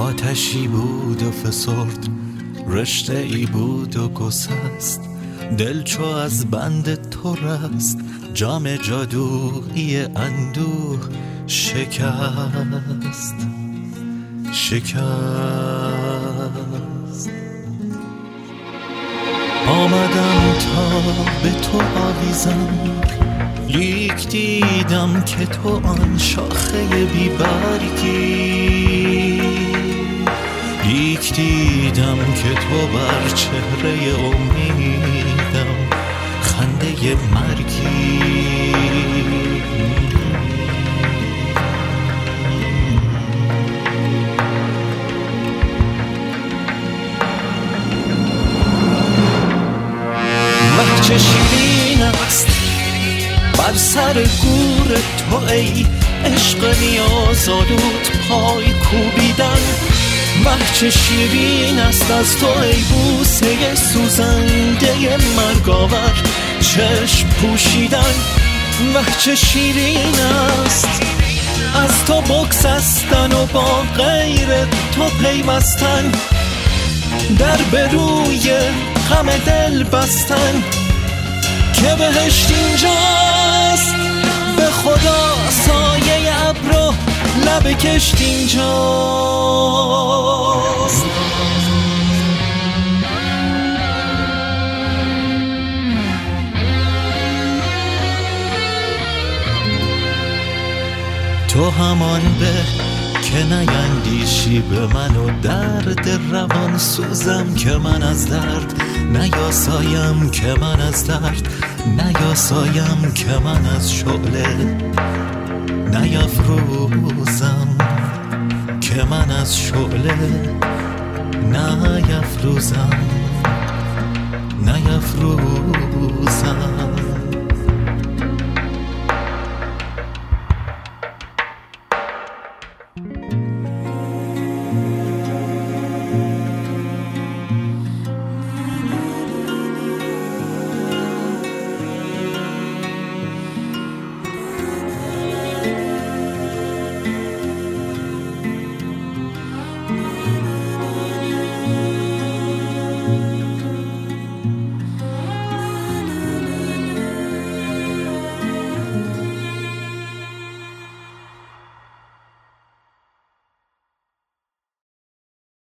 آتشی بود و فسرد، رشته ای بود و گسست، دل چو از بند تو رست، جام جادویی اندوه شکست. آمدم تا به تو آویزم، لیک دیدم که تو آن شاخه بی برگی، لیک دیدم که تو بر چهره امیدم خنده مرگی. مه چه شیرین است بر سر گور تو ای عشق نیازآلود پای کوبیدن، مه چه شیرین است از تو ای بوسه سوزنده مرگاور چشم پوشیدن، مه چه شیرین است از تو بگسستن و با غیر تو پیوستن، در به روی غم دل بستن، که بهشت اینجاست به خدا سایه ابر و لب کشت اینجاست. تو همان به که نیندیشی به من و درد روان سوزم، که من از درد نیاسایم، که من از درد نیاسایم، که من از شعله نیفروزم، که من از شعله نیفروزم.